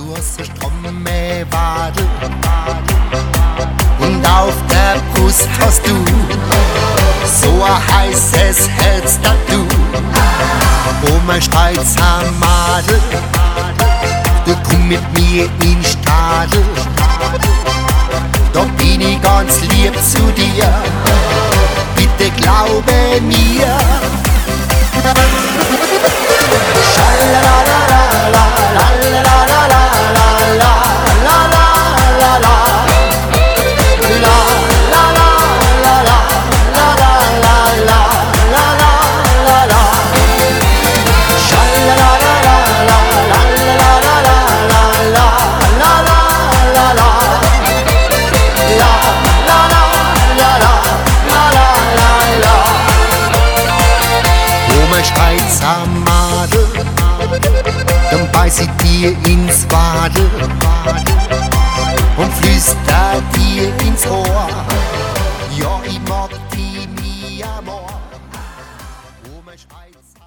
kurze, stramme Wadel und auf der Brust hast du so ein heißes Herz-Tattoo. Oh mein Schweizer Madel, du komm mit mir in Stadel, da bin ich ganz lieb zu dir, bitte glaube mir. Schweizer Madel, dann beiß ich dir ins Wadel und flüster dir ins Ohr, ja, ich mag die mi amor. Oh, mein Schweizer